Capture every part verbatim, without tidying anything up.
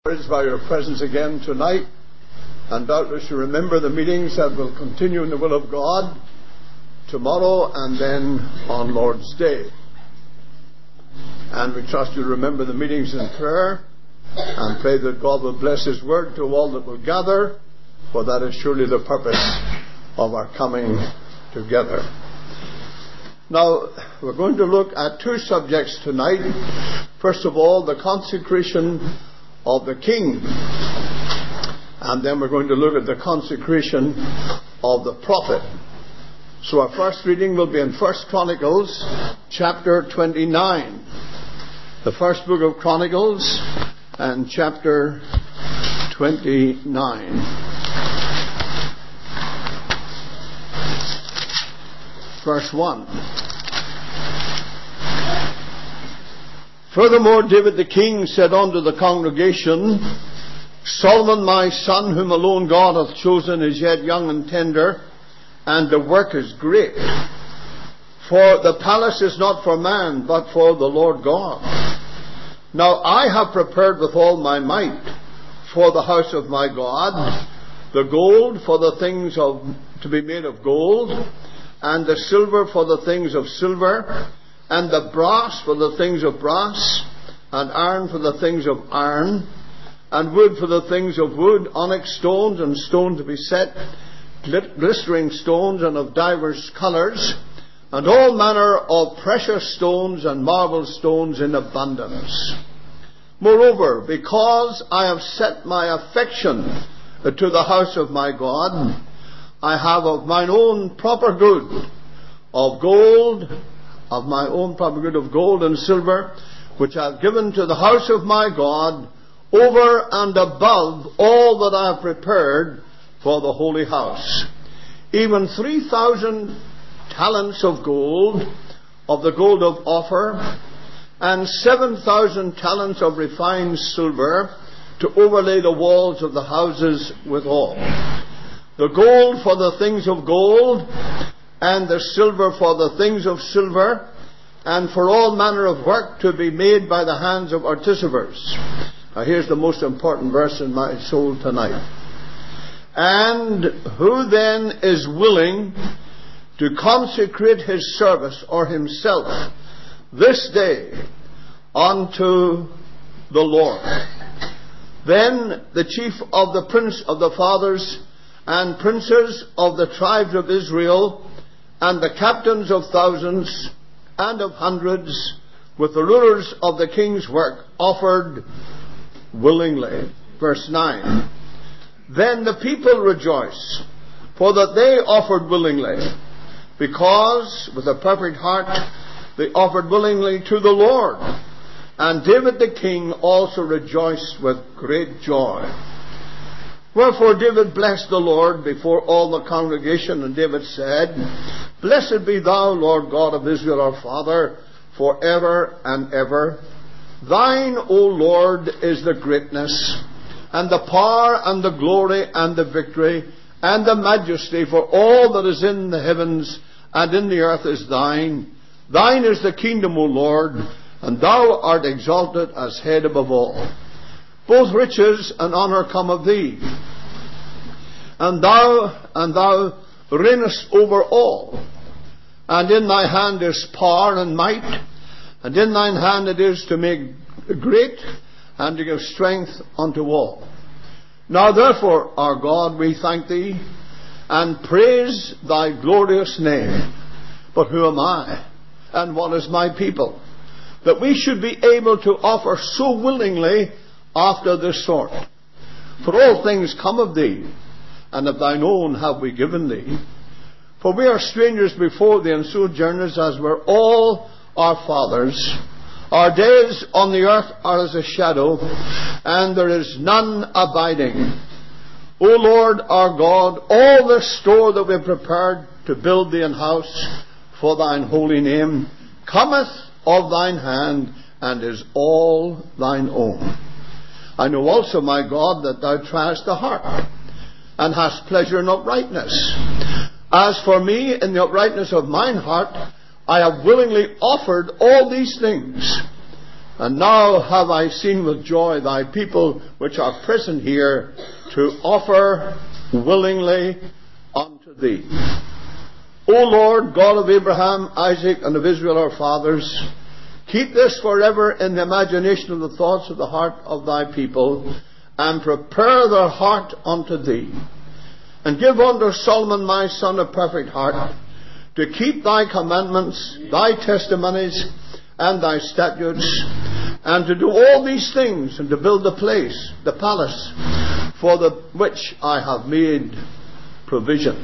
Encouraged by your presence again tonight, and doubtless you remember the meetings that will continue in the will of God tomorrow and then on Lord's Day. And we trust you remember the meetings in prayer and pray that God will bless His word to all that will gather, for that is surely the purpose of our coming together. Now, we're going to look at two subjects tonight. First of all, the consecration of the king, and then we're going to look at the consecration of the prophet. So our first reading will be in First Chronicles chapter twenty-nine, the first book of Chronicles and chapter twenty-nine, verse one. Furthermore, David the king said unto the congregation, Solomon my son, whom alone God hath chosen, is yet young and tender, and the work is great. For the palace is not for man, but for the Lord God. Now I have prepared with all my might for the house of my God the gold for the things of to be made of gold, and the silver for the things of silver, and the brass for the things of brass, and iron for the things of iron, and wood for the things of wood, onyx stones and stone to be set, glistering stones and of divers colours, and all manner of precious stones and marble stones in abundance. Moreover, because I have set my affection to the house of my God, I have of mine own proper good of gold, of my own proper good of gold and silver, which I have given to the house of my God, over and above all that I have prepared for the holy house. Even three thousand talents of gold, of the gold of Ophir, and seven thousand talents of refined silver, to overlay the walls of the houses withal. The gold for the things of gold, and the silver for the things of silver, and for all manner of work to be made by the hands of artificers. Now here's the most important verse in my soul tonight. And who then is willing to consecrate his service or himself this day unto the Lord? Then the chief of the prince of the fathers and princes of the tribes of Israel, and the captains of thousands and of hundreds, with the rulers of the king's work, offered willingly. Verse nine. Then the people rejoice, for that they offered willingly, because with a perfect heart they offered willingly to the Lord. And David the king also rejoiced with great joy. Wherefore David blessed the Lord before all the congregation, and David said, Blessed be thou, Lord God of Israel our Father, for ever and ever. Thine, O Lord, is the greatness, and the power, and the glory, and the victory, and the majesty, for all that is in the heavens and in the earth is thine. Thine is the kingdom, O Lord, and thou art exalted as head above all. Both riches and honour come of thee, and thou and thou reignest over all. And in thy hand is power and might, and in thine hand it is to make great and to give strength unto all. Now therefore, our God, we thank thee and praise thy glorious name. But who am I, and what is my people, that we should be able to offer so willingly after this sort? For all things come of thee, and of thine own have we given thee. For we are strangers before thee, and sojourners, as were all our fathers. Our days on the earth are as a shadow, and there is none abiding. O Lord our God, all the store that we have prepared to build thee an house for thine holy name cometh of thine hand, and is all thine own. I know also, my God, that thou triest the heart, and hast pleasure in uprightness. As for me, in the uprightness of mine heart, I have willingly offered all these things. And now have I seen with joy thy people which are present here, to offer willingly unto thee. O Lord, God of Abraham, Isaac, and of Israel our fathers, keep this forever in the imagination of the thoughts of the heart of thy people, and prepare their heart unto thee. And give unto Solomon my son a perfect heart, to keep thy commandments, thy testimonies, and thy statutes, and to do all these things, and to build the place, the palace, for the which I have made provision.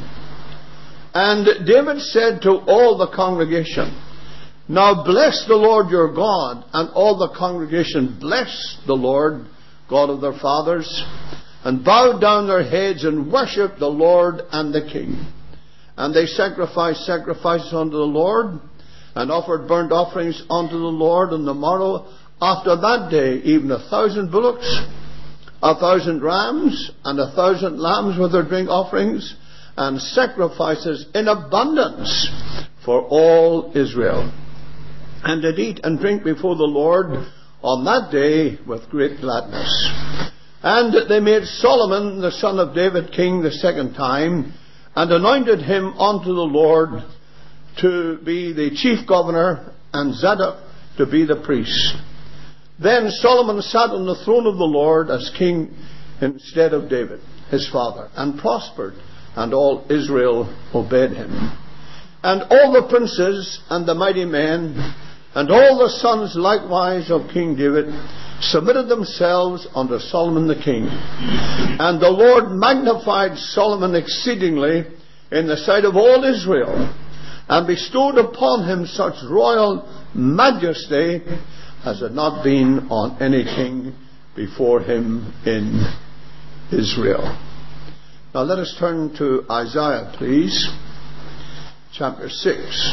And David said to all the congregation, Now bless the Lord your God. And all the congregation blessed the Lord, God of their fathers, and bowed down their heads and worshipped the Lord and the king. And they sacrificed sacrifices unto the Lord, and offered burnt offerings unto the Lord on the morrow after that day, even a thousand bullocks, a thousand rams, and a thousand lambs with their drink offerings, and sacrifices in abundance for all Israel. And did eat and drink before the Lord on that day with great gladness. And they made Solomon the son of David king the second time, and anointed him unto the Lord to be the chief governor, and Zadok to be the priest. Then Solomon sat on the throne of the Lord as king instead of David his father, and prospered, and all Israel obeyed him. And all the princes and the mighty men, and all the sons likewise of King David, submitted themselves unto Solomon the king. And the Lord magnified Solomon exceedingly in the sight of all Israel, and bestowed upon him such royal majesty as had not been on any king before him in Israel. Now let us turn to Isaiah, please, chapter six.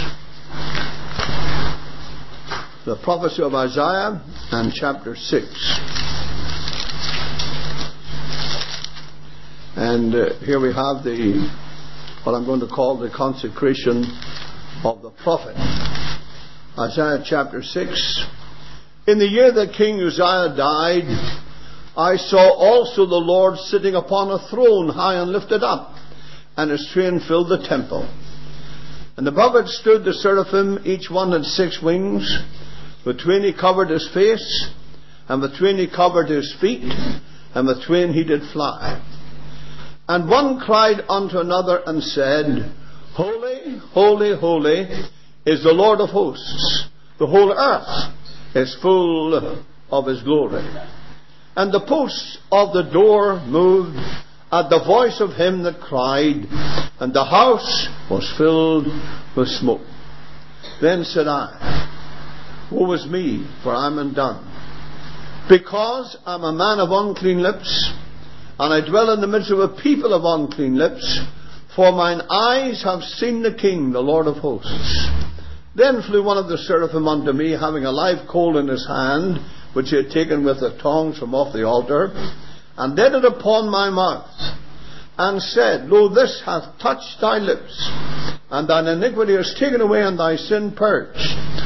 The prophecy of Isaiah and chapter six. And uh, here we have the what I'm going to call the consecration of the prophet. Isaiah chapter six. In the year that King Uzziah died, I saw also the Lord sitting upon a throne high and lifted up, and his train filled the temple. And above it stood the seraphim, each one had six wings. With twain he covered his face, and with twain he covered his feet, and with twain he did fly. And one cried unto another and said, Holy, holy, holy is the Lord of hosts. The whole earth is full of his glory. And the posts of the door moved at the voice of him that cried, and the house was filled with smoke. Then said I, Woe is me, for I am undone, because I am a man of unclean lips, and I dwell in the midst of a people of unclean lips, for mine eyes have seen the King, the Lord of hosts. Then flew one of the seraphim unto me, having a live coal in his hand, which he had taken with the tongs from off the altar, and laid it upon my mouth, and said, Lo, this hath touched thy lips, and thine iniquity is taken away, and thy sin purged.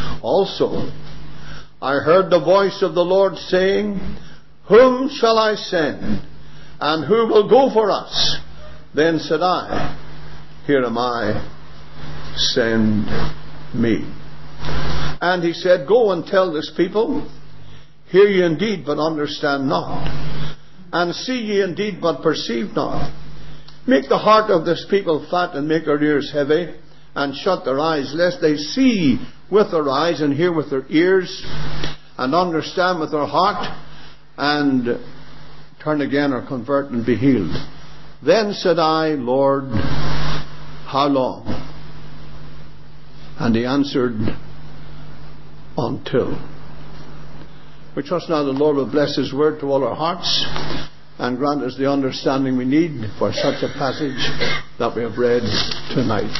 Also I heard the voice of the Lord saying, Whom shall I send, and who will go for us? Then said I, Here am I, send me. And he said, Go and tell this people, Hear ye indeed, but understand not, and see ye indeed, but perceive not. Make the heart of this people fat, and make their ears heavy, and shut their eyes, lest they see with their eyes, and hear with their ears, and understand with their heart, and turn again or convert and be healed. Then said I, Lord, how long? And he answered, Until. We trust now the Lord will bless his word to all our hearts, and grant us the understanding we need for such a passage that we have read tonight.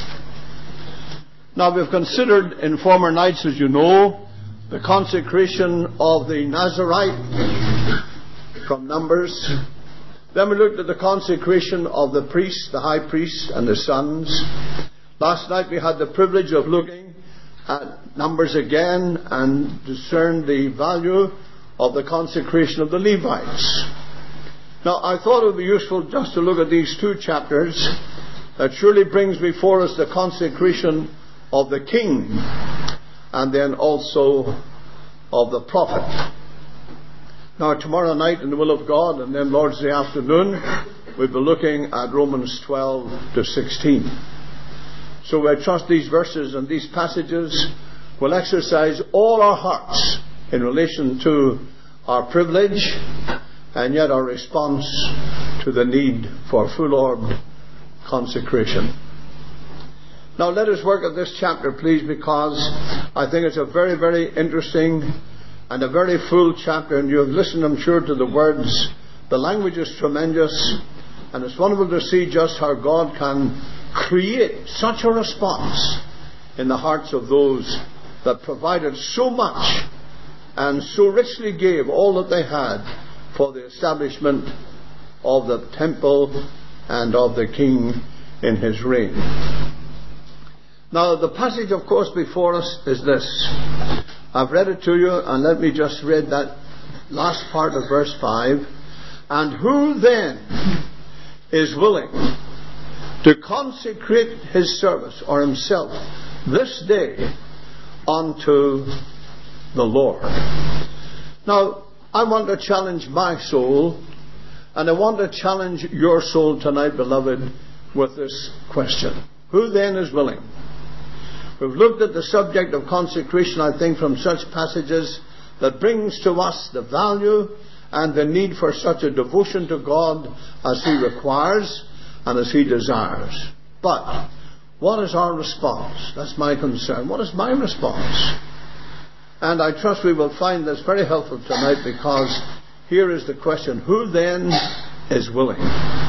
Now, we've considered in former nights, as you know, the consecration of the Nazarite from Numbers. Then we looked at the consecration of the priest, the high priest, and his sons. Last night we had the privilege of looking uh, Numbers again and discern the value of the consecration of the Levites. Now, I thought it would be useful just to look at these two chapters that surely brings before us the consecration of the king and then also of the prophet. Now, tomorrow night, in the will of God, and then Lord's Day afternoon, we'll be looking at Romans twelve to sixteen. So I trust these verses and these passages will exercise all our hearts in relation to our privilege and yet our response to the need for full-orbed consecration. Now let us work at this chapter, please, because I think it's a very, very interesting and a very full chapter, and you have listened, I'm sure, to the words. The language is tremendous, and it's wonderful to see just how God can create such a response in the hearts of those that provided so much and so richly gave all that they had for the establishment of the temple and of the king in his reign. Now, the passage, of course, before us is this. I've read it to you, and let me just read that last part of verse five. And who then is willing to consecrate his service or himself this day unto the Lord? Now, I want to challenge my soul, and I want to challenge your soul tonight, beloved, with this question. Who then is willing? We've looked at the subject of consecration, I think, from such passages that brings to us the value and the need for such a devotion to God as He requires and as He desires. But what is our response? That's my concern. What is my response? And I trust we will find this very helpful tonight, because here is the question. Who then is willing?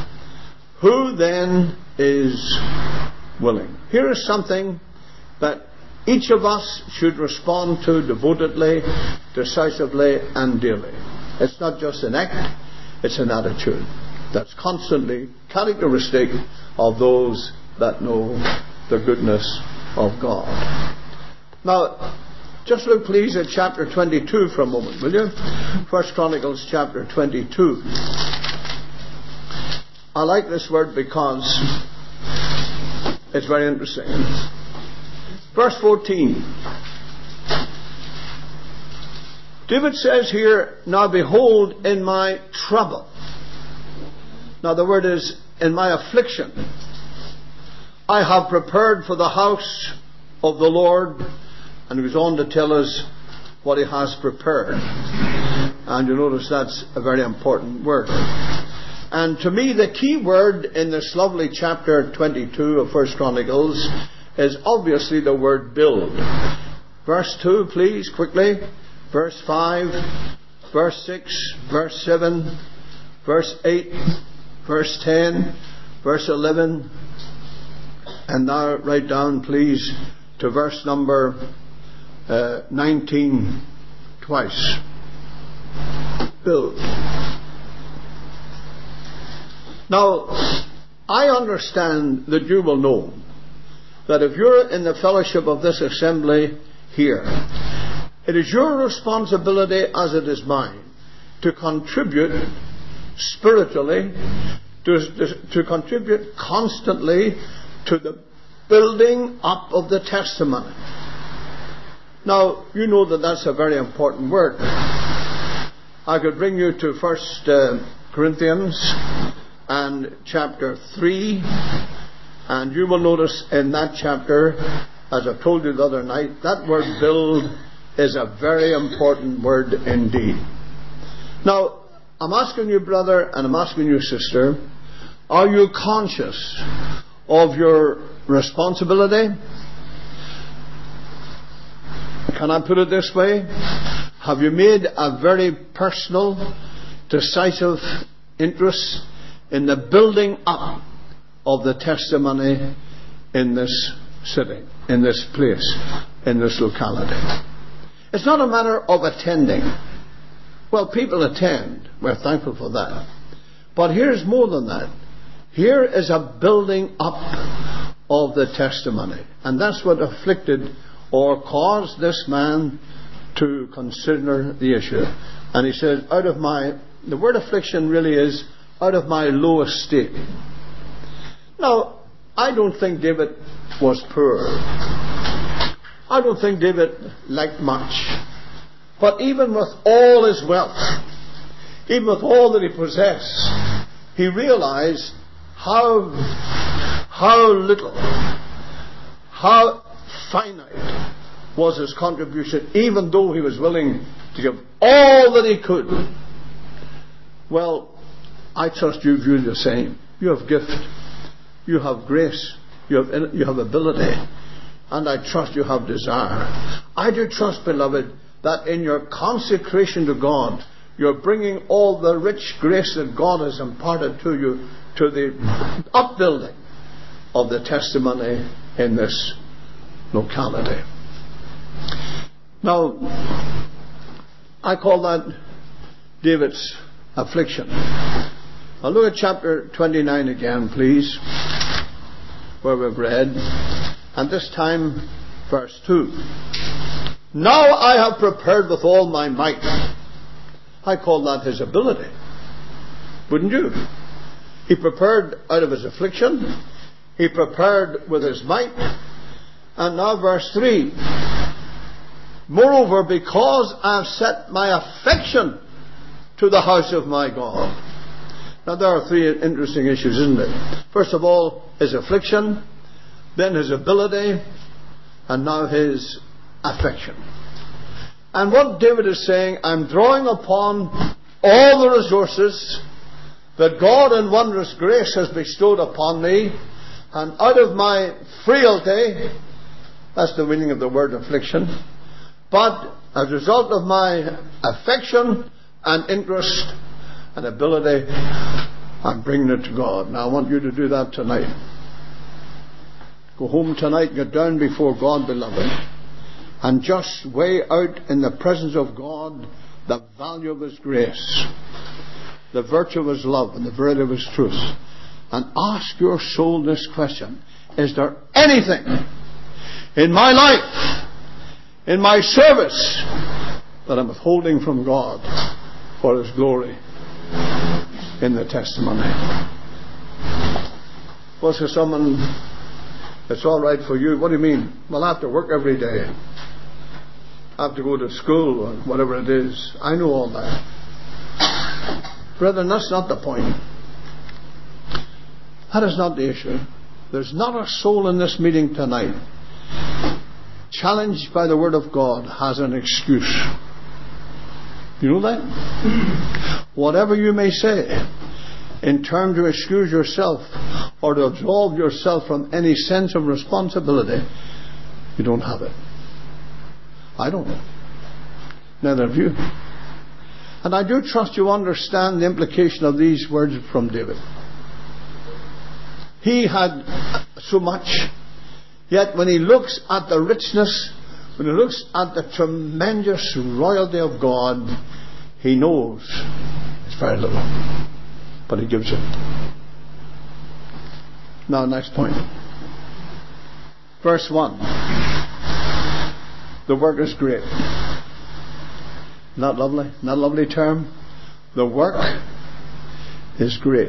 Who then is willing? Here is something that each of us should respond to devotedly, decisively, and daily. It's not just an act, it's an attitude that's constantly characteristic of those that know the goodness of God. Now, just look please at chapter twenty-two for a moment, will you? First Chronicles chapter twenty-two. I like this word because it's very interesting. Verse fourteen. David says here, now behold, in my trouble. Now the word is, in my affliction, I have prepared for the house of the Lord. And he goes on to tell us what he has prepared. And you notice that's a very important word. And to me, the key word in this lovely chapter twenty-two of First Chronicles is obviously the word build. Verse two, please, quickly. Verse five, verse six, verse seven, verse eight, verse ten, verse eleven, and now write down, please, to verse number uh, nineteen, twice. Build. Now, I understand that you will know that if you're in the fellowship of this assembly here, it is your responsibility, as it is mine, to contribute spiritually, to, to, to contribute constantly to the building up of the testimony. Now, you know that that's a very important word. I could bring you to First uh, Corinthians and chapter three, and you will notice in that chapter, as I told you the other night, that word build is a very important word indeed. Now, I'm asking you, brother, and I'm asking you, sister, are you conscious of your responsibility? Can I put it this way? Have you made a very personal, decisive interest in the building up of the testimony in this city, in this place, in this locality? It's not a matter of attending. Well, people attend. We're thankful for that. But here's more than that. Here is a building up of the testimony. And that's what afflicted or caused this man to consider the issue. And he says, out of my, the word affliction really is out of my low estate. Now, I don't think David was poor. I don't think David lacked much. But even with all his wealth, even with all that he possessed, he realized how, how little, how finite was his contribution, even though he was willing to give all that he could. Well, I trust you view the same. You have gift. You have grace. You have, you have ability. And I trust you have desire. I do trust, beloved, that in your consecration to God, you're bringing all the rich grace that God has imparted to you to the upbuilding of the testimony in this locality. Now, I call that David's affliction. Now look at chapter twenty-nine again, please, where we've read, and this time verse two. Now I have prepared with all my might. I call that his ability. Wouldn't you? He prepared out of his affliction. He prepared with his might. And now verse three. Moreover, because I have set my affection to the house of my God. Now there are three interesting issues, isn't it? First of all, his affliction, then his ability, and now his affection. And what David is saying, I'm drawing upon all the resources that God in wondrous grace has bestowed upon me, and out of my frailty, that's the meaning of the word affliction, but as a result of my affection and interest and ability, I'm bringing it to God. Now I want you to do that tonight. Go home tonight, get down before God, beloved, and just weigh out in the presence of God the value of His grace, the virtue of His love, and the verity of His truth. And ask your soul this question: is there anything in my life, in my service, that I'm withholding from God for His glory in the testimony? Was there someone, it's all right for you? What do you mean? Well, I have to work every day. I have to go to school or whatever it is. I know all that. Brethren, that's not the point. That is not the issue. There's not a soul in this meeting tonight, challenged by the Word of God, has an excuse. You know that? Whatever you may say, in terms to excuse yourself or to absolve yourself from any sense of responsibility, you don't have it. I don't. Neither of you. And I do trust you understand the implication of these words from David. He had so much, yet when he looks at the richness, when he looks at the tremendous royalty of God, he knows it's very little, but he gives it. Now, next point. Verse one. The work is great. Not lovely? Not a lovely term? The work is great.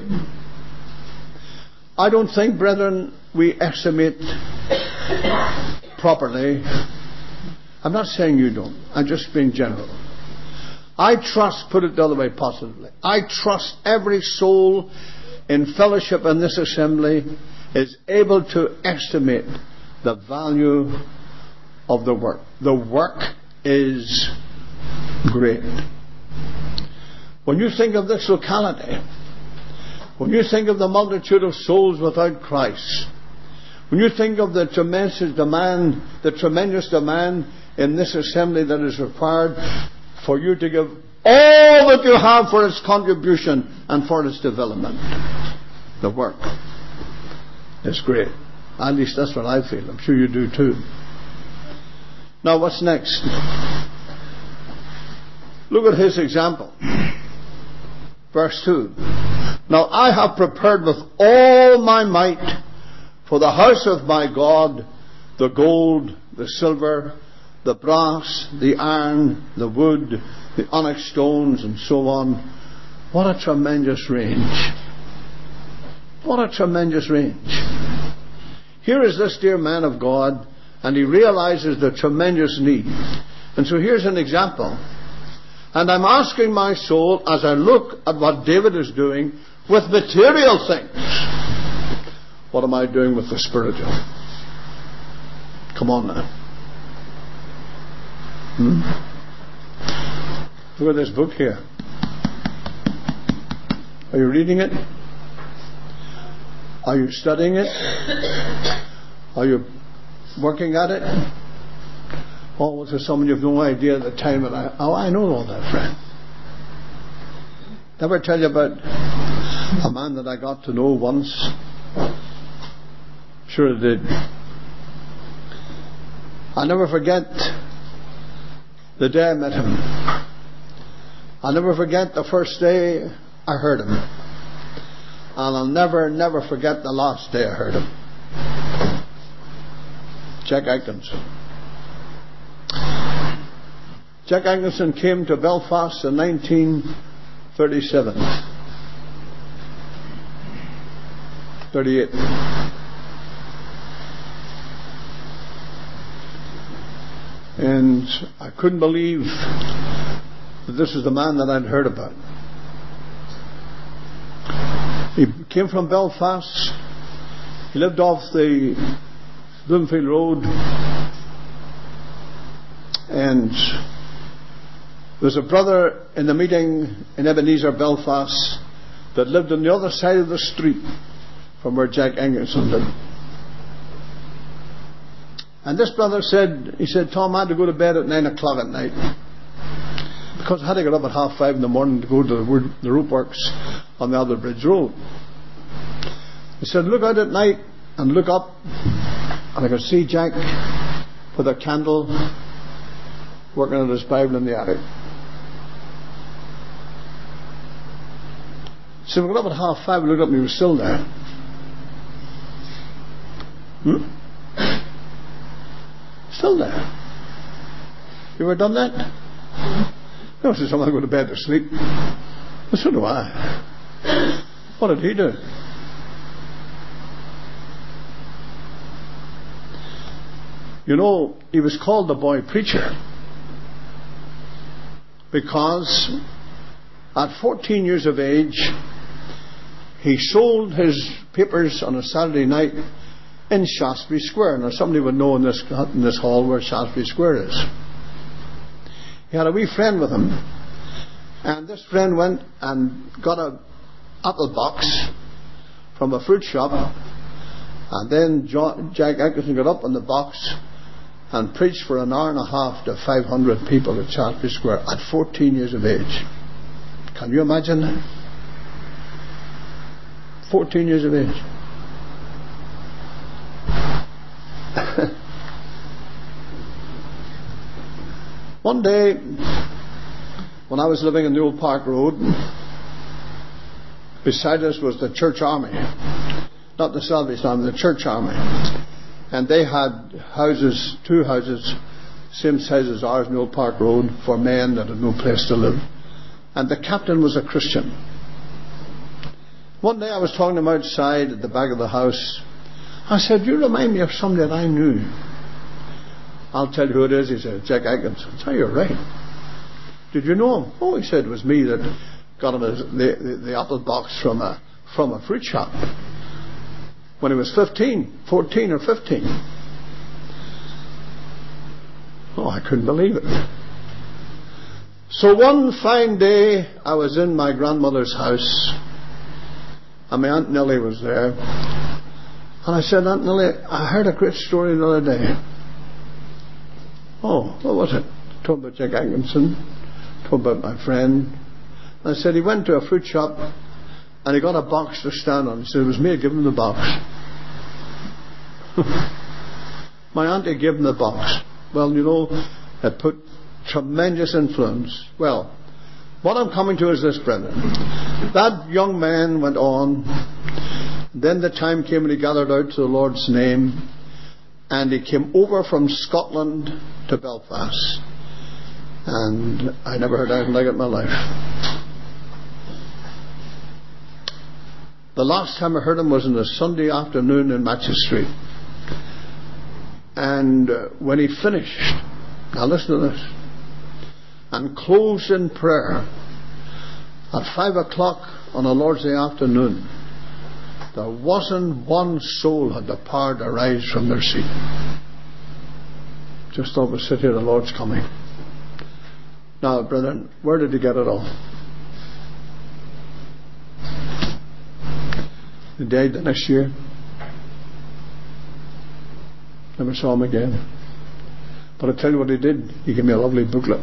I don't think, brethren, we estimate properly. I'm not saying you don't. I'm just being general. I trust, put it the other way positively, I trust every soul in fellowship in this assembly is able to estimate the value of the work. The work is great. When you think of this locality, when you think of the multitude of souls without Christ, when you think of the tremendous demand, the tremendous demand in this assembly that is required for you to give all that you have for its contribution and for its development, the work is great. At least that's what I feel. I'm sure you do too. Now, what's next? Look at his example. Verse two. Now I have prepared with all my might for the house of my God the gold the silver, the brass, the iron, the wood, the onyx stones, and so on. What a tremendous range. What a tremendous range. Here is this dear man of God, and he realizes the tremendous need. And so here's an example. And I'm asking my soul, as I look at what David is doing with material things, what am I doing with the spiritual? Come on now. Hmm? Look at this book here. Are you reading it? Are you studying it? Are you working at it? Oh, was there someone you have no idea at the time that I... Oh, I know all that, friend. Never tell you about a man that I got to know once? Sure it did. I'll never forget the day I met him. I'll never forget the first day I heard him. And I'll never, never forget the last day I heard him. Jack Atkinson. Jack Atkinson came to Belfast in nineteen thirty-seven. thirty-eight. And I couldn't believe that this is the man that I'd heard about. He came from Belfast. He lived off the Bloomfield Road. And there's a brother in the meeting in Ebenezer, Belfast, that lived on the other side of the street from where Jack Atkinson lived. And this brother said, he said, Tom, I had to go to bed at nine o'clock at night because I had to get up at half five in the morning to go to the, the rope works on the Other Bridge Road. He said, look out at night and look up, and I could see Jack with a candle working on his Bible in the attic. So we got up at half five, we looked up and he was still there. Hmm? Still there. You ever done that? No, so someone go to bed to sleep. Well, so do I. What did he do? You know, he was called the boy preacher because at fourteen years of age he sold his papers on a Saturday night in Shaftesbury Square. Now somebody would know in this, in this hall where Shaftesbury Square is. He had a wee friend with him, and this friend went and got an apple box from a fruit shop, and then John, Jack Atkinson got up on the box and preached for an hour and a half to five hundred people at Shaftesbury Square at fourteen years of age. Can you imagine that? fourteen years of age. One day, when I was living in the Old Park Road, beside us was the Church Army. Not the Salvation Army, the Church Army. And they had houses, two houses, same size as ours in the Old Park Road, for men that had no place to live. And the captain was a Christian. One day I was talking to him outside at the back of the house. I said, you remind me of somebody that I knew. I'll tell you who it is. He said, Jack Atkinson. I said, you're right. Did you know him? Oh, he said, it was me that got him a, the, the, the apple box from a, from a fruit shop when he was fifteen, fourteen or fifteen. Oh, I couldn't believe it. So one fine day, I was in my grandmother's house, and my Aunt Nellie was there. And I said, Aunt Nellie, I heard a great story the other day. Oh, what was it? I told about Jack Atkinson, told about my friend. And I said he went to a fruit shop and he got a box to stand on. He said it was me who gave him the box. My auntie gave him the box. Well, you know, it put tremendous influence. Well, what I'm coming to is this, brethren. That young man went on. Then the time came when he gathered out to the Lord's name. And he came over from Scotland to Belfast. And I never heard anything like it in my life. The last time I heard him was on a Sunday afternoon in Matches Street. And uh, when he finished, now listen to this, and closed in prayer at five o'clock on a Lord's Day afternoon, there wasn't one soul had the power to rise from their seat. Just thought we sit here, the Lord's coming. Now, brethren, where did he get it all? He died the next year. Never saw him again. But I tell you what he did. He gave me a lovely booklet.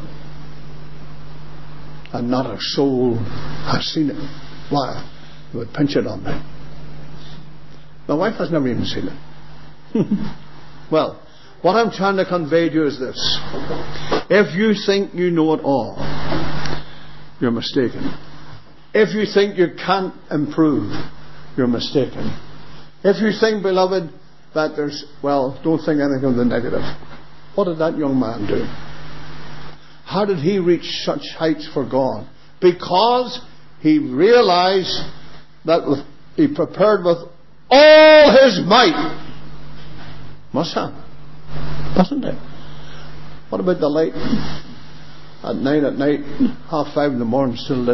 And not a soul has seen it. Why? He would pinch it on me. My wife has never even seen it. Well, what I'm trying to convey to you is this. If you think you know it all, you're mistaken. If you think you can't improve, you're mistaken. If you think, beloved, that there's, well, don't think anything of the negative. What did that young man do? How did he reach such heights for God? Because he realized that with, he prepared with all his might. Must have. Doesn't it? What about the light at nine at night, half five in the morning, still lit?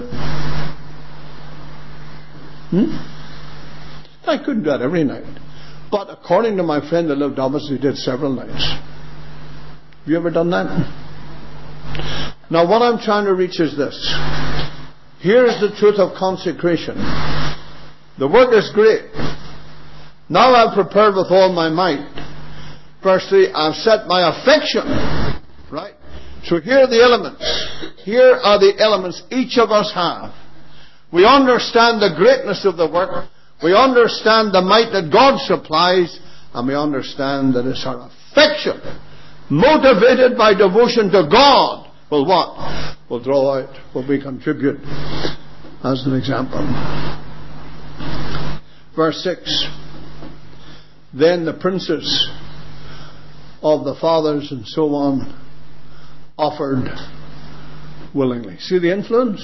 Hmm? I couldn't do that every night. But according to my friend that lived opposite, he did several nights. Have you ever done that? Now what I'm trying to reach is this. Here is the truth of consecration. The work is great. Now I've prepared with all my might. Verse three, I've set my affection. Right? So here are the elements. Here are the elements each of us have. We understand the greatness of the work. We understand the might that God supplies, and we understand that it's our affection, motivated by devotion to God, will what? Will draw out, will we contribute as an example. Verse six. Then the princes of the fathers and so on offered willingly. See the influence?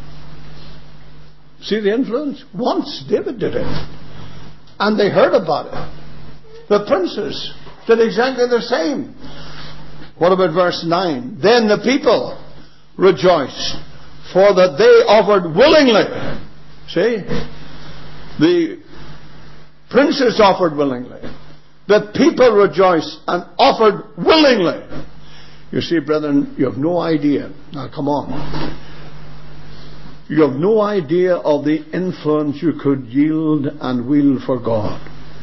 See the influence? Once David did it. And they heard about it. The princes did exactly the same. What about verse nine? Then the people rejoiced, for that they offered willingly. See? The princes offered willingly. The people rejoiced and offered willingly. You see, brethren, you have no idea. Now come on. You have no idea of the influence you could yield and wield for God.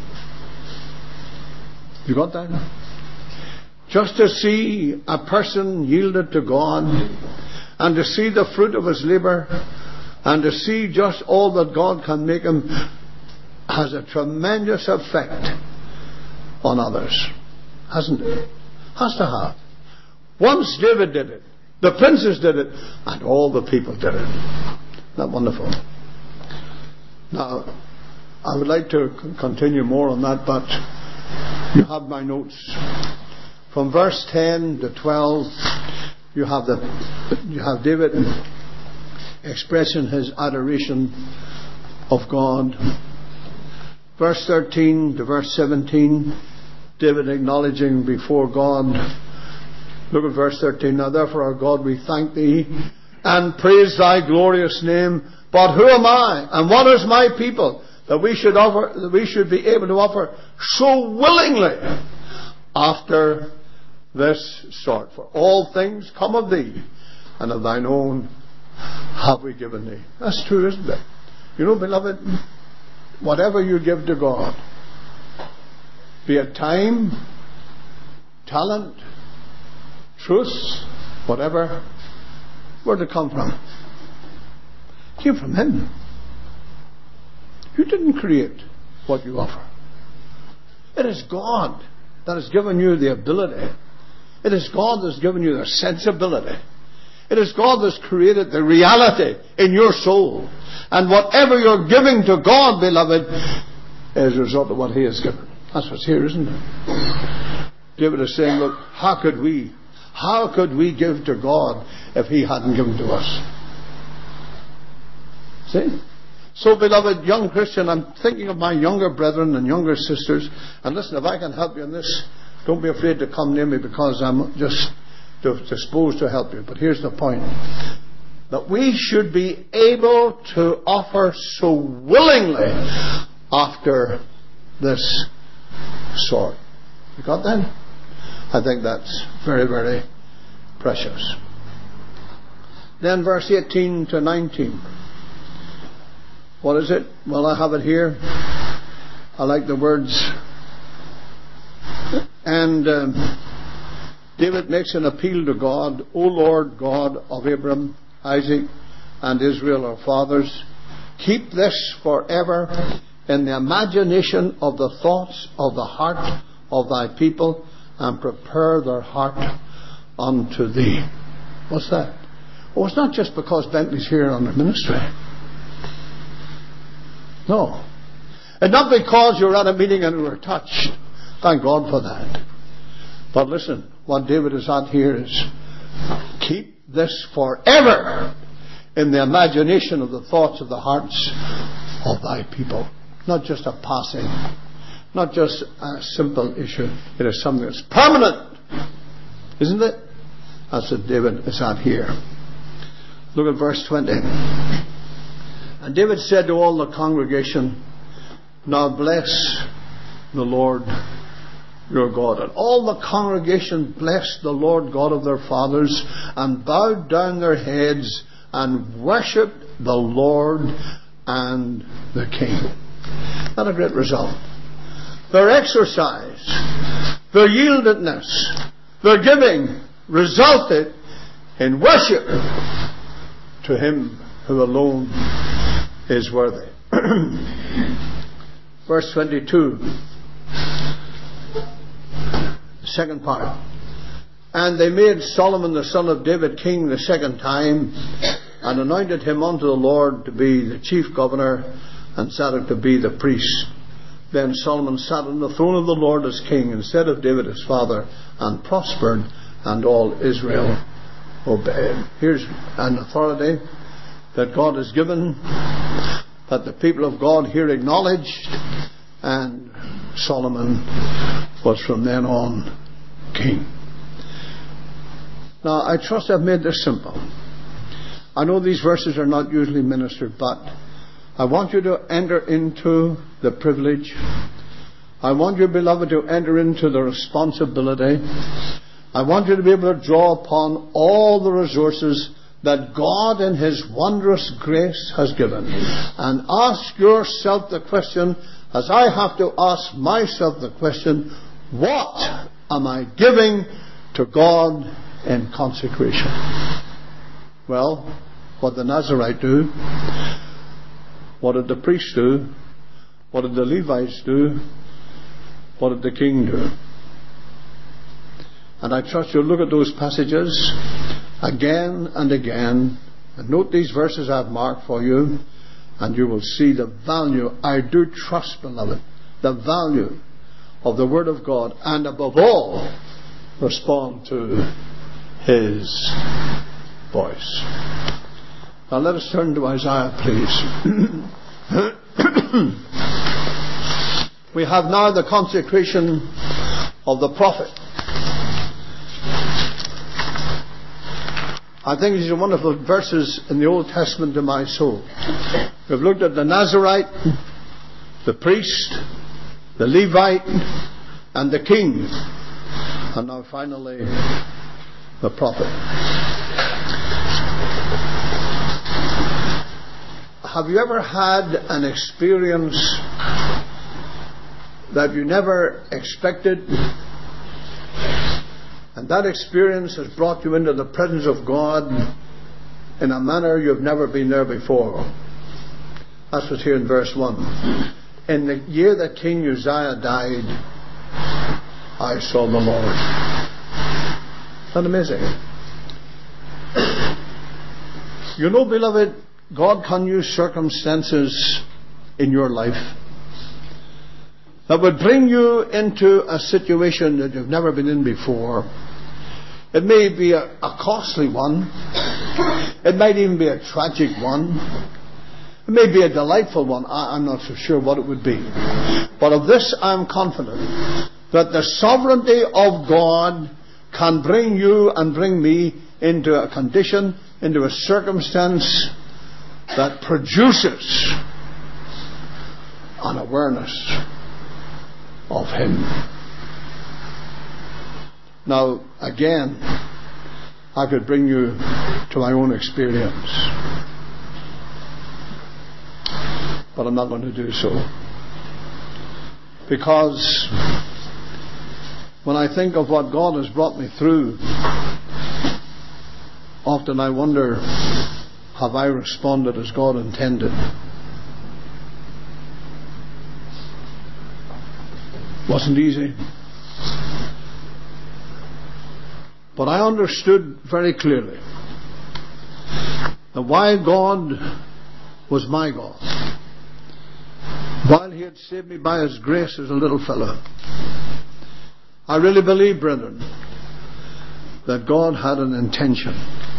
You got that? Just to see a person yielded to God, and to see the fruit of his labour, and to see just all that God can make him, has a tremendous effect on others. Hasn't it? Has to have. Once David did it, the princes did it, and all the people did it. Isn't that wonderful? Now, I would like to continue more on that, but you have my notes. From verse ten to twelve, you have the you have David expressing his adoration of God. Verse thirteen to verse seventeen, David acknowledging before God. Look at verse thirteen. Now therefore, our God, we thank thee and praise thy glorious name. But who am I, and what is my people, that we should offer, that we should be able to offer so willingly after this sort? For all things come of thee, and of thine own have we given thee. That's true, isn't it? You know, beloved, whatever you give to God, be it time, talent, truth, whatever, where did it come from? It came from Him. You didn't create what you offer. It is God that has given you the ability. It is God that has given you the sensibility. It is God that has created the reality in your soul. And whatever you're giving to God, beloved, is a result of what He has given. That's what's here, isn't it? David is saying, look, how could we, how could we give to God if He hadn't given to us? See? So, beloved young Christian, I'm thinking of my younger brethren and younger sisters. And listen, if I can help you in this, don't be afraid to come near me, because I'm just disposed to help you. But here's the point. That we should be able to offer so willingly after this sort. You got that? I think that's very, very precious. Then verse eighteen to nineteen. What is it? Well, I have it here. I like the words. And um, David makes an appeal to God. O Lord God of Abraham, Isaac, and Israel, our fathers, keep this forever in the imagination of the thoughts of the heart of thy people, and prepare their heart unto thee. What's that? Oh, it's not just because Bentley's here on the ministry. No. And not because you're at a meeting and we're touched. Thank God for that. But listen, what David is at here is, keep this forever in the imagination of the thoughts of the hearts of thy people. Not just a passing, not just a simple issue. It is something that's permanent. Isn't it? That's what David is at here. Look at verse twenty. And David said to all the congregation, now bless the Lord your God. And all the congregation blessed the Lord God of their fathers, and bowed down their heads and worshipped the Lord and the King. Not a great result. Their exercise, their yieldedness, their giving resulted in worship to Him who alone is worthy. Verse twenty-two, the second part. And they made Solomon the son of David king the second time, and anointed him unto the Lord to be the chief governor, and Zadok to be the priest. Then Solomon sat on the throne of the Lord as king instead of David his father, and prospered, and all Israel obeyed. Here's an authority that God has given, that the people of God here acknowledged, and Solomon was from then on king. Now, I trust I've made this simple. I know these verses are not usually ministered, but I want you to enter into the privilege. I want you, beloved, to enter into the responsibility. I want you to be able to draw upon all the resources that God in His wondrous grace has given, and ask yourself the question, as I have to ask myself the question, what am I giving to God in consecration? Well, what did the Nazarite do? What did the priest do? What did the Levites do? What did the king do? And I trust you'll look at those passages again and again, and note these verses I've marked for you, and you will see the value, I do trust, beloved, the value of the Word of God, and above all, respond to His voice. Now let us turn to Isaiah, please. We have now the consecration of the prophet. I think these are wonderful verses in the Old Testament to my soul. We've looked at the Nazarite, the priest, the Levite, and the king. And now finally, the prophet. Have you ever had an experience that you never expected? And that experience has brought you into the presence of God in a manner you've never been there before. That's what's here in verse one. In the year that King Uzziah died, I saw the Lord. Isn't that amazing? You know, beloved, God can use circumstances in your life that would bring you into a situation that you've never been in before. It may be a, a costly one. It might even be a tragic one. It may be a delightful one. I, I'm not so sure what it would be. But of this I'm confident, that the sovereignty of God can bring you and bring me into a condition, into a circumstance that produces an awareness of Him. Now, again, I could bring you to my own experience, but I'm not going to do so. Because when I think of what God has brought me through, often I wonder, have I responded as God intended? Wasn't easy. But I understood very clearly that while God was my God, while He had saved me by His grace as a little fellow, I really believe, brethren, that God had an intention.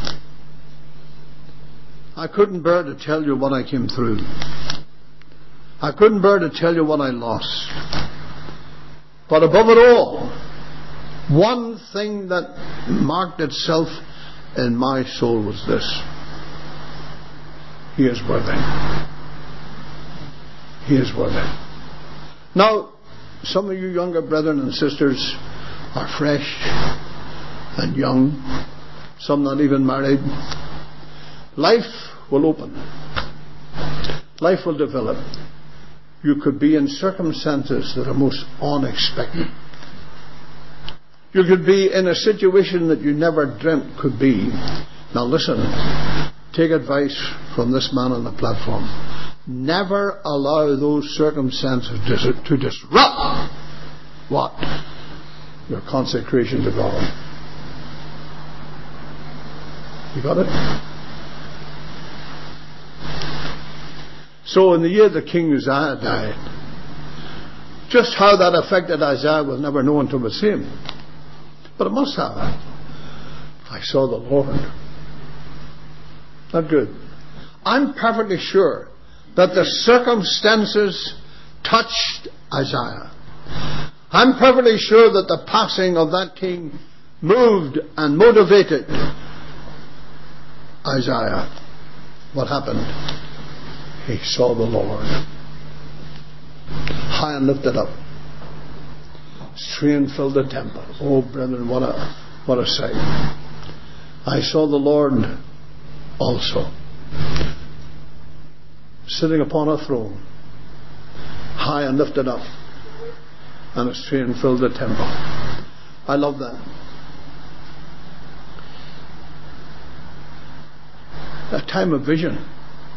I couldn't bear to tell you what I came through. I couldn't bear to tell you what I lost. But above it all, one thing that marked itself in my soul was this: He is worthy. He is worthy. Now, some of you younger brethren and sisters are fresh and young, some not even married. Life will open. Life will develop. You could be in circumstances that are most unexpected. You could be in a situation that you never dreamt could be. Now listen, take advice from this man on the platform. Never allow those circumstances to disrupt what? Your consecration to God. You got it? So in the year that King Uzziah died, just how that affected Isaiah was never known to see him. But it must have. I saw the Lord. Not good. I'm perfectly sure that the circumstances touched Isaiah. I'm perfectly sure that the passing of that king moved and motivated Isaiah. What happened? He saw the Lord high and lifted up. His train filled the temple. Oh, brethren, what a what a sight. I saw the Lord also sitting upon a throne, high and lifted up, and His train filled the temple. I love that. A time of vision.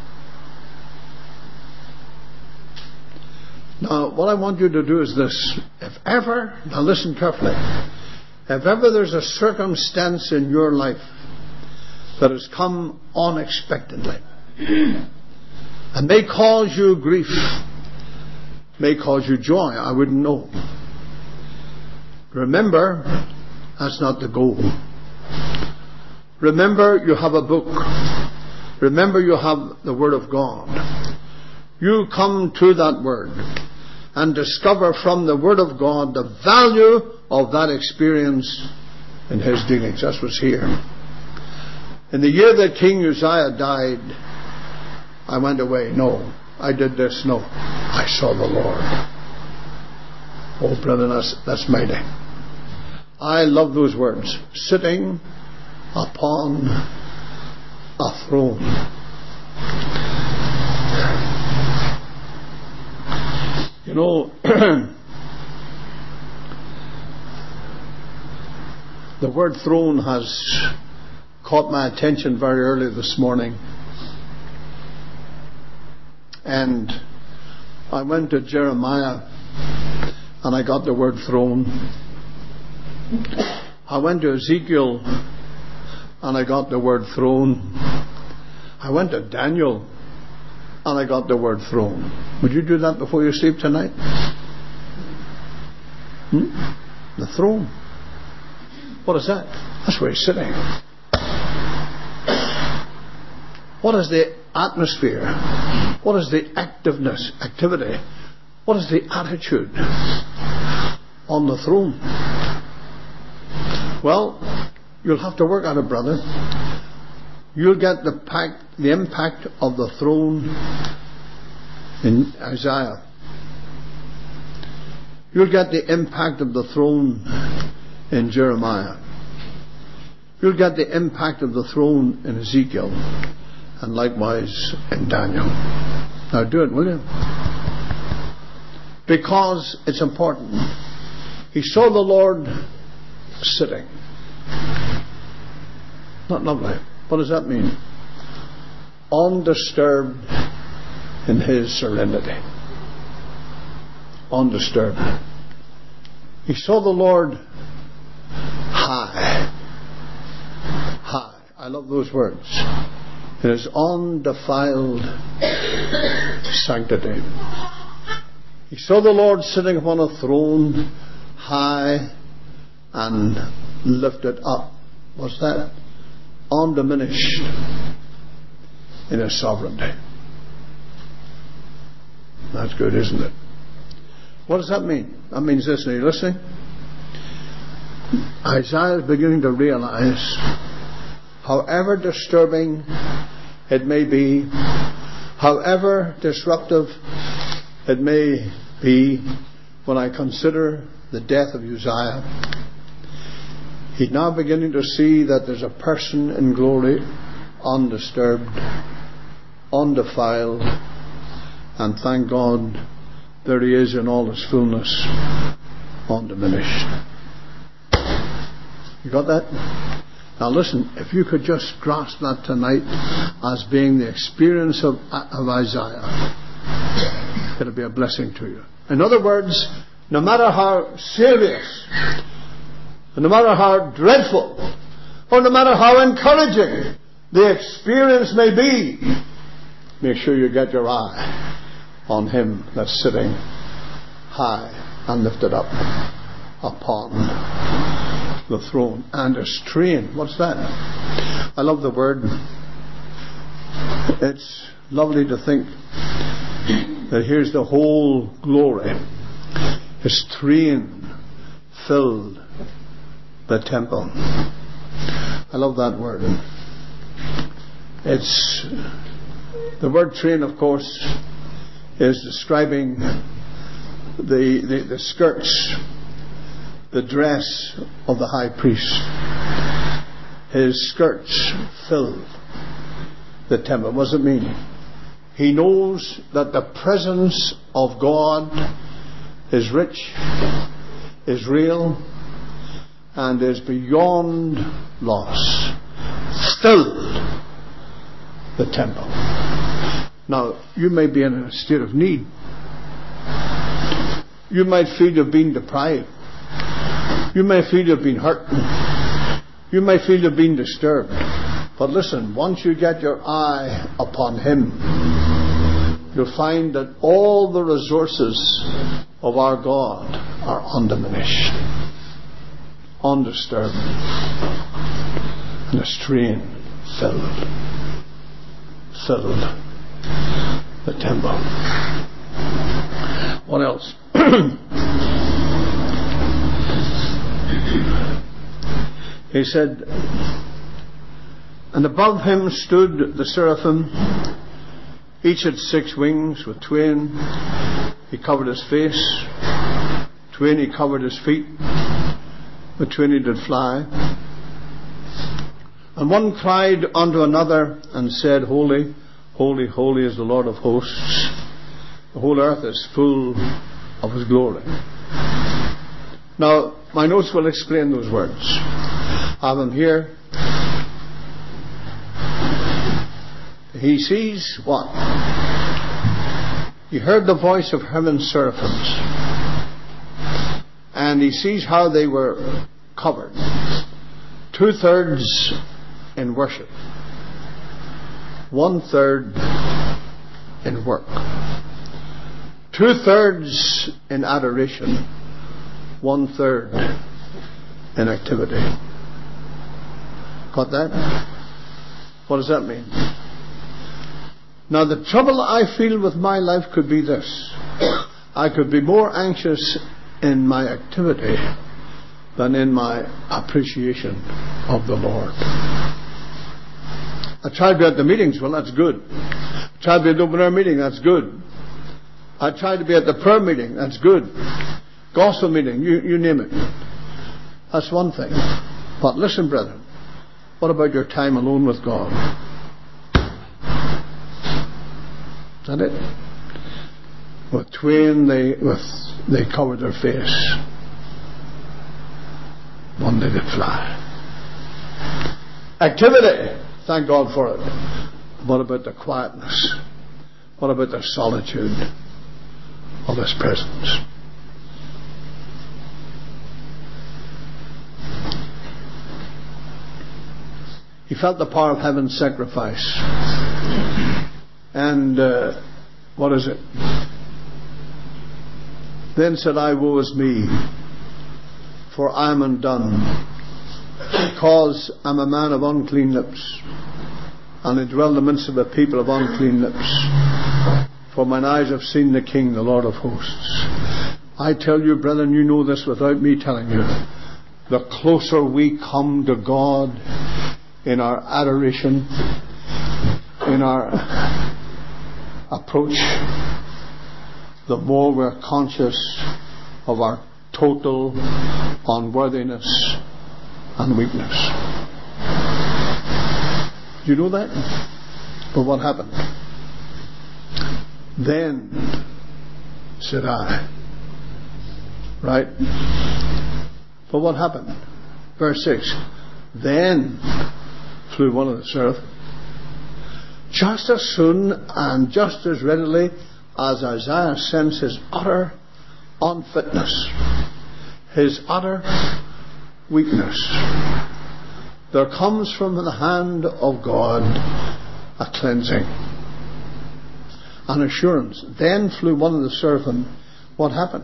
Now, what I want you to do is this. If ever, now listen carefully, if ever there's a circumstance in your life that has come unexpectedly and may cause you grief, may cause you joy, I wouldn't know. Remember, that's not the goal. Remember, you have a book. Remember, you have the Word of God. You come to that Word and discover from the Word of God the value of that experience in His dealings. That's what's here. In the year that King Uzziah died, I went away. No. I did this. No. I saw the Lord. Oh, brethren, that's, that's mighty. I love those words. Sitting upon a throne. You know, the word throne has caught my attention very early this morning. And I went to Jeremiah and I got the word throne. I went to Ezekiel and I got the word throne. I went to Daniel and I got the word throne. Would you do that before you sleep tonight? Hmm? The throne. What is that? That's where he's sitting. What is the atmosphere? What is the activeness, activity? What is the attitude on the throne? Well, you'll have to work at it, brother. You'll get the, pact, the impact of the throne in Isaiah. You'll get the impact of the throne in Jeremiah. You'll get the impact of the throne in Ezekiel, and likewise in Daniel. Now do it, will you? Because it's important. He saw the Lord sitting. Not lovely. What does that mean? Undisturbed in his serenity. Undisturbed. He saw the Lord high. High. I love those words. In his undefiled sanctity. He saw the Lord sitting upon a throne, high and lifted up. What's that? Undiminished in his sovereignty. That's good, isn't it? What does that mean? That means this. Are you listening? Isaiah is beginning to realize, however disturbing it may be, however disruptive it may be, when I consider the death of Uzziah, he's now beginning to see that there's a person in glory, undisturbed, undefiled, and thank God there he is in all his fullness, undiminished. You got that? Now listen, if you could just grasp that tonight as being the experience of, of Isaiah, it'll be a blessing to you. In other words, no matter how serious, no matter how dreadful, or no matter how encouraging the experience may be, make sure you get your eye on him that's sitting high and lifted up upon the throne. And his train. What's that? I love the word. It's lovely to think that here's the whole glory. His train filled the temple. I love that word. It's the word train, of course, is describing the, the, the skirts, the dress of the high priest. His skirts filled the temple. What does it mean? He knows that the presence of God is rich, is real, and is beyond loss. Filled the temple. Now, you may be in a state of need. You might feel you've been deprived. You may feel you've been hurt. You may feel you've been disturbed. But listen, once you get your eye upon him, you'll find that all the resources of our God are undiminished, undisturbed, and his train filled, filled the temple. What else? He said, and above him stood the seraphim, each had six wings. With twain he covered his face, twain he covered his feet, with twain he did fly. And one cried unto another and said, Holy, holy, holy is the Lord of hosts. The whole earth is full of his glory. Now, my notes will explain those words. I have them here. He sees what? He heard the voice of heaven's seraphims. And he sees how they were covered. Two-thirds in worship. One-third in work. Two-thirds in adoration. one third in activity. Got that? What does that mean? Now the trouble I feel with my life could be this. I could be more anxious in my activity than in my appreciation of the Lord. I try to be at the meetings, well that's good. I try to be at the open air meeting, that's good. I try to be at the prayer meeting, that's good. Gospel meeting, you, you name it. That's one thing. But listen, brethren, what about your time alone with God? Is that it? With twain they, with, they covered their face. One they did fly. Activity, thank God for it. What about the quietness? What about the solitude of His presence? He felt the power of heaven's sacrifice. And uh, what is it? Then said I, woe is me, for I am undone, because I am a man of unclean lips, and I dwell in the midst of a people of unclean lips. For mine eyes have seen the King, the Lord of hosts. I tell you, brethren, you know this without me telling you. The closer we come to God in our adoration, in our approach, the more we're conscious of our total unworthiness and weakness. Do you know that? But what happened? Then said I. Right? But what happened? Verse six. Then flew one of the seraphim. Just as soon and just as readily as Isaiah sensed his utter unfitness, his utter weakness, there comes from the hand of God a cleansing, an assurance. Then flew one of the seraphim. What happened?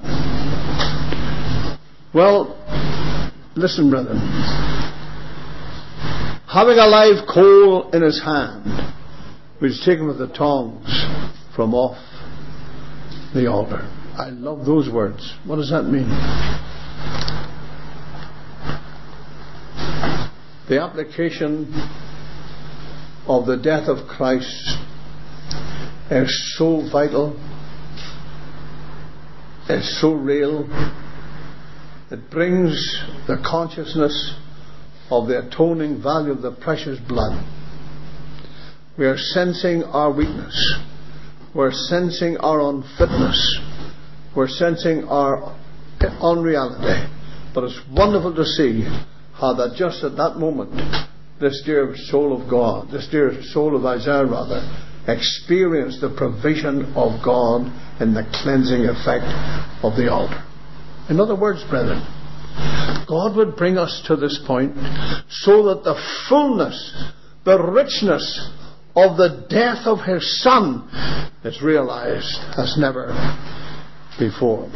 Well, listen, brethren. Having a live coal in his hand, which is taken with the tongs from off the altar. I love those words. What does that mean? The application of the death of Christ is so vital, is so real. It brings the consciousness of the atoning value of the precious blood. We are sensing our weakness. We're sensing our unfitness. We're sensing our unreality. But it's wonderful to see how that just at that moment, this dear soul of God, this dear soul of Isaiah rather, experienced the provision of God in the cleansing effect of the altar. In other words, brethren, God would bring us to this point so that the fullness, the richness of the death of His Son is realized as never before.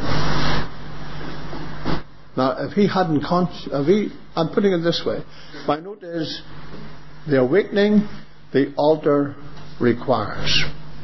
Now, if He hadn't, con- if he, I'm putting it this way, my note is the awakening the altar requires.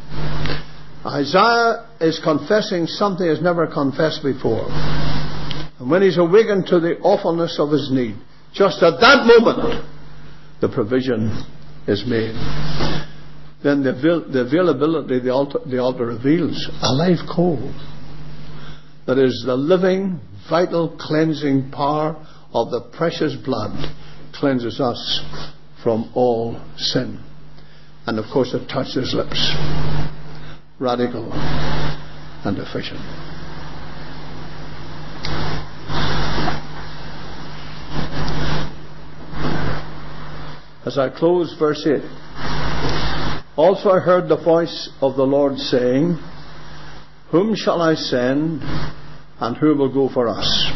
Isaiah is confessing something he's never confessed before. And when he's awakened to the awfulness of his need, just at that moment, the provision is made. Then the, avail- the availability the altar, the altar reveals a live coal that is the living, vital, cleansing power of the precious blood cleanses us from all sin. And of course it touched his lips. Radical and efficient. As I close verse eight. Also I heard the voice of the Lord saying, whom shall I send, and who will go for us?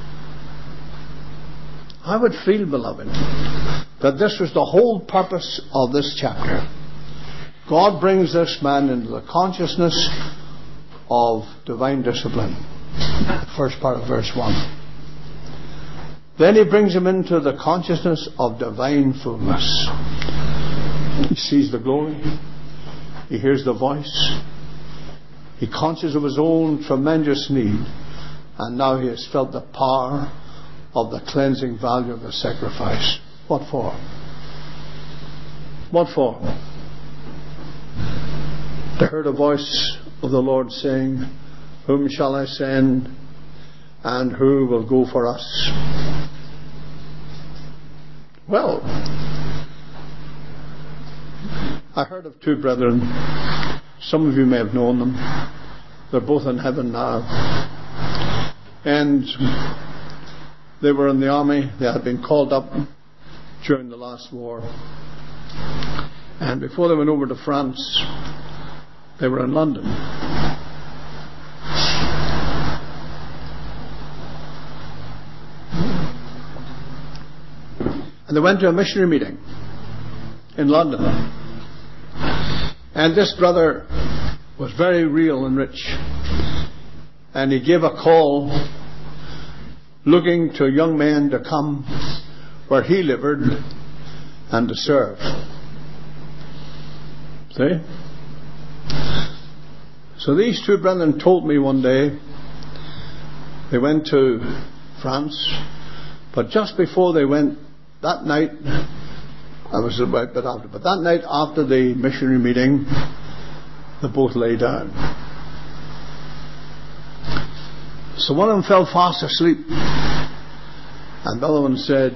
I would feel, beloved, that this was the whole purpose of this chapter. God brings this man into the consciousness of divine discipline. The first part of verse one. Then he brings him into the consciousness of divine fullness. He sees the glory. He hears the voice. He conscious of his own tremendous need. And now he has felt the power of the cleansing value of the sacrifice. What for? What for? They heard a voice of the Lord saying, "Whom shall I send? And who will go for us?" Well, I heard of two brethren. Some of you may have known them. They're both in heaven now. And they were in the army. They had been called up during the last war. And before they went over to France, they were in London. And they went to a missionary meeting in London. And this brother was very real and rich. And he gave a call looking to young men to come where he lived and to serve. See? So these two brethren told me one day they went to France, but just before they went, that night, I was about bit after, but that night after the missionary meeting, they both lay down. So one of them fell fast asleep, and the other one said,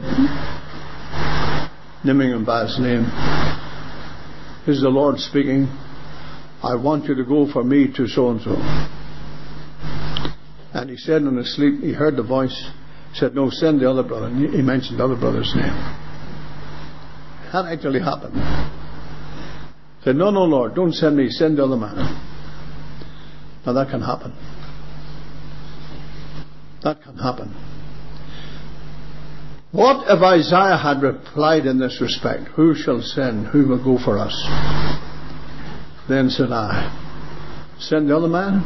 naming him by his name, "This is the Lord speaking. I want you to go for me to so-and-so." And he said in his sleep, he heard the voice, said, "No, send the other brother." And he mentioned the other brother's name. That actually happened. He said, "No, no, Lord, don't send me, send the other man." Now that can happen. That can happen. What if Isaiah had replied in this respect? "Who shall send? Who will go for us?" Then said I, "Send the other man?"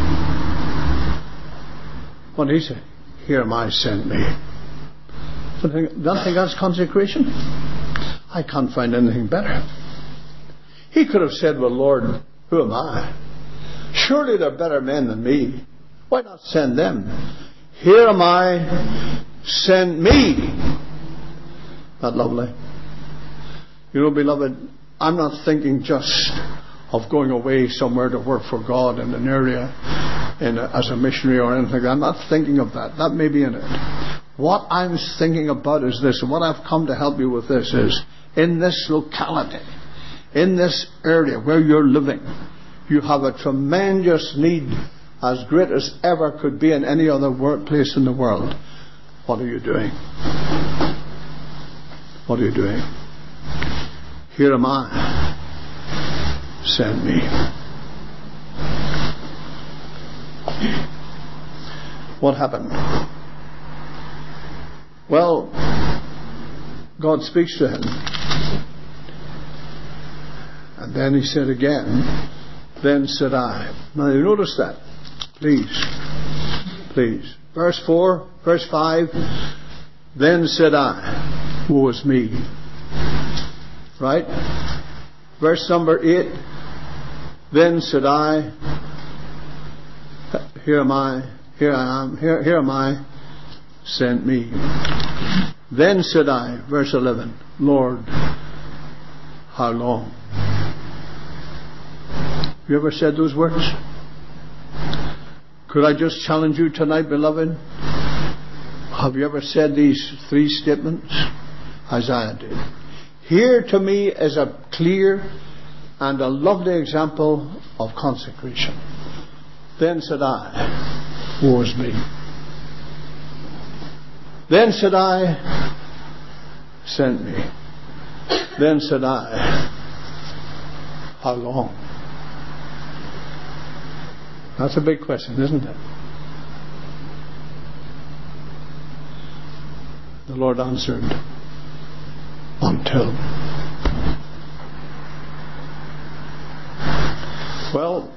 What did he say? "Here am I, send me." Don't you think, don't think that's consecration? I can't find anything better. He could have said, "Well, Lord, who am I? Surely they're better men than me. Why not send them? Here am I, send me." Isn't that lovely? You know, beloved, I'm not thinking just of going away somewhere to work for God in an area in a, as a missionary or anything. I'm not thinking of that. That may be in it. What I'm thinking about is this, and what I've come to help you with this is, in this locality, in this area where you're living, you have a tremendous need, as great as ever could be in any other workplace in the world. What are you doing? What are you doing? Here am I. Send me. What happened? Well, God speaks to him. And then he said again, "Then said I." Now you notice that. Please. Please. Verse four, verse five. "Then said I, woe is me." Right? Verse number eight. "Then said I, here am I, here I am, here, here am I, send me." "Then said I," verse eleven, "Lord, how long?" Have you ever said those words? Could I just challenge you tonight, beloved? Have you ever said these three statements? Isaiah did. Here to me is a clear and a lovely example of consecration. "Then said I, woe is me." "Then said I, send me." "Then said I, how long?" That's a big question, isn't it? The Lord answered, "Until." Well,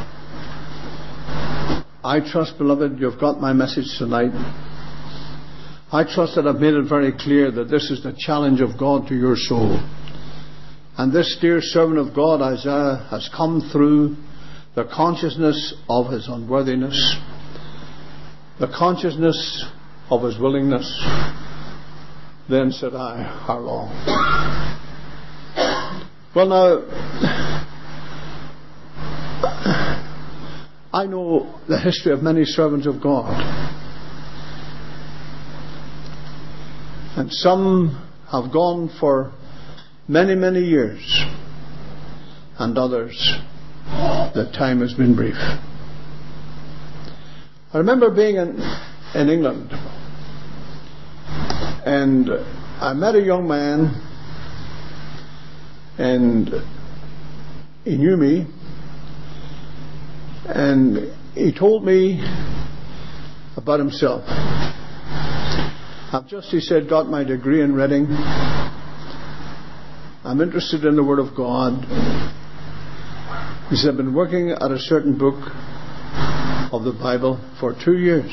I trust, beloved, you've got my message tonight. I trust that I've made it very clear that this is the challenge of God to your soul. And this dear servant of God, Isaiah, has come through the consciousness of his unworthiness, the consciousness of his willingness. Then said I, how long? Well, now, I know the history of many servants of God. And some have gone for many, many years. And others, the time has been brief. I remember being in, in England. And I met a young man. And he knew me. And he told me about himself. I've just, he said, got my degree in Reading. I'm interested in the Word of God. He said, I've been working at a certain book of the Bible for two years.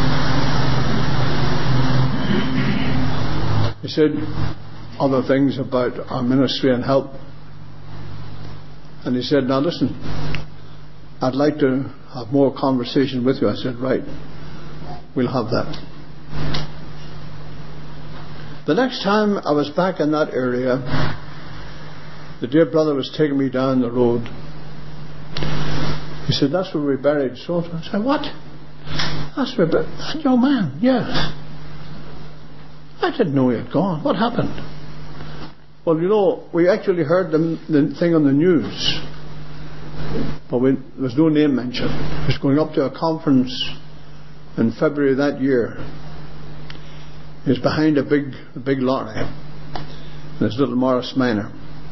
He said other things about our ministry and help. And he said, now listen, I'd like to have more conversation with you. I said, right, we'll have that. The next time I was back in that area, the dear brother was taking me down the road. He said, that's where we buried so. I said, what? That's where buried that young man? Yeah. I didn't know he had gone. What happened? Well, you know, we actually heard the, the thing on the news, but we, there was no name mentioned. He was going up to a conference in February that year. He was behind a big, a big lorry, in his little Morris Minor,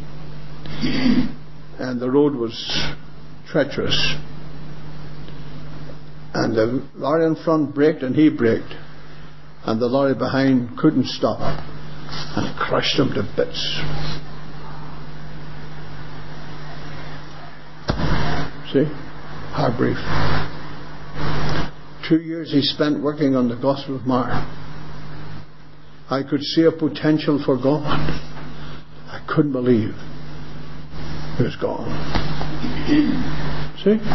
and the road was treacherous. And the lorry in front braked, and he braked, and the lorry behind couldn't stop, and it crushed him to bits. See? How brief. Two years he spent working on the Gospel of Mark. I could see a potential for God. I couldn't believe he was gone. See?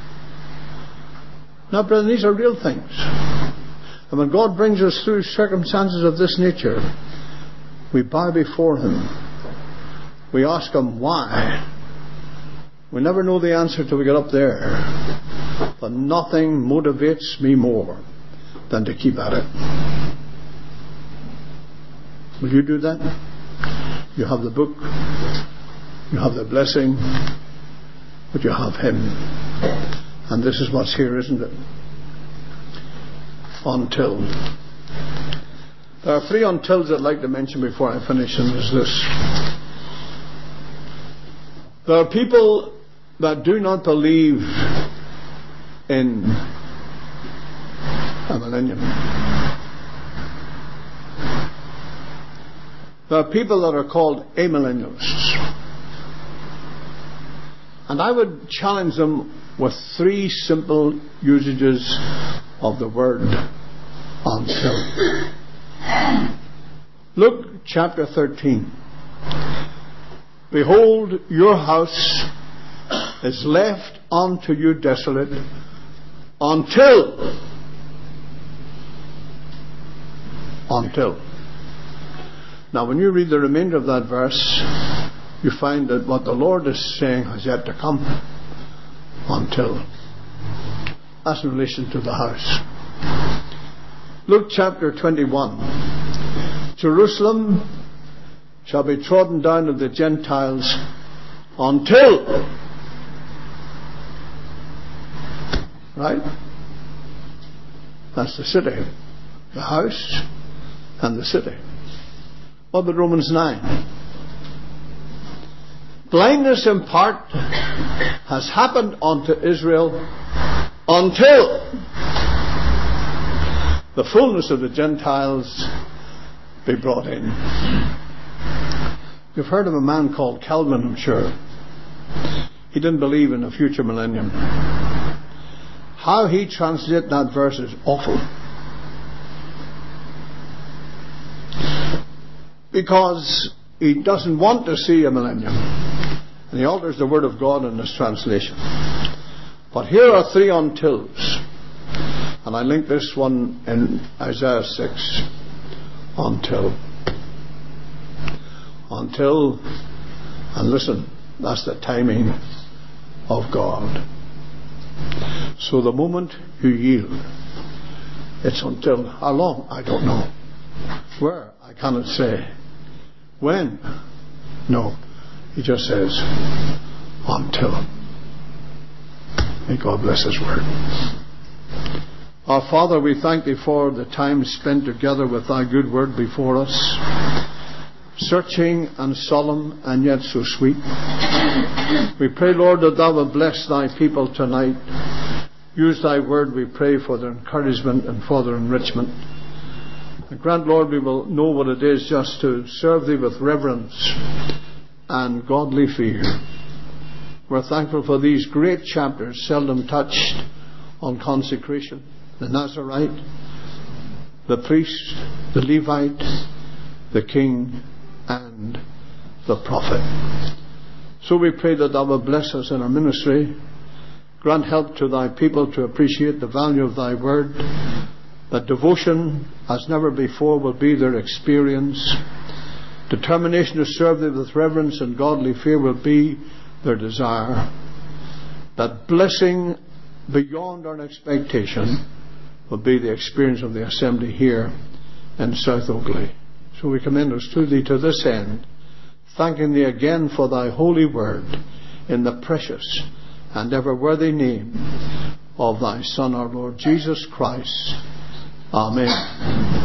Now, brethren, these are real things. And when God brings us through circumstances of this nature, we bow before Him. We ask Him why. We never know the answer till we get up there. But nothing motivates me more than to keep at it. Will you do that? You have the book, you have the blessing, but you have Him. And this is what's here, isn't it? Until. There are three untils I'd like to mention before I finish, and there's this. There are people that do not believe in a millennium. There are people that are called amillennialists. And I would challenge them with three simple usages of the word until. Luke chapter thirteen. Behold, your house is left unto you desolate until until. Now, when you read the remainder of that verse, you find that what the Lord is saying has yet to come. Until. That's in relation to the house. Luke chapter twenty-one. Jerusalem shall be trodden down of the Gentiles until. Right? That's the city. The house and the city. What about Romans nine? Blindness in part has happened unto Israel until the fullness of the Gentiles be brought in. You've heard of a man called Calvin, I'm sure. He didn't believe in a future millennium. How he translated that verse is awful. because he doesn't want to see a millennium. And he alters the word of God in this translation. But here are three untils. And I link this one in Isaiah six. Until. Until. And listen, that's the timing of God. So the moment you yield, it's until. How long? I don't know. Where? I cannot say. When? No. He just says, until. May God bless His word. Our Father, we thank Thee for the time spent together with Thy good word before us, searching and solemn and yet so sweet. We pray, Lord, that Thou will bless Thy people tonight. Use Thy word, we pray, for their encouragement and for their enrichment. And grant, Lord, we will know what it is just to serve Thee with reverence and godly fear. We're thankful for these great chapters, seldom touched on consecration. The Nazarite, the priest, the Levite, the king, and the prophet. So we pray that Thou will bless us in our ministry. Grant help to Thy people to appreciate the value of Thy word. That devotion, as never before, will be their experience. Determination to serve Thee with reverence and godly fear will be their desire. That blessing beyond our expectation will be the experience of the assembly here in South Oakley. So we commend us to Thee to this end, thanking Thee again for Thy holy word in the precious and ever worthy name of Thy Son, our Lord Jesus Christ. Amen.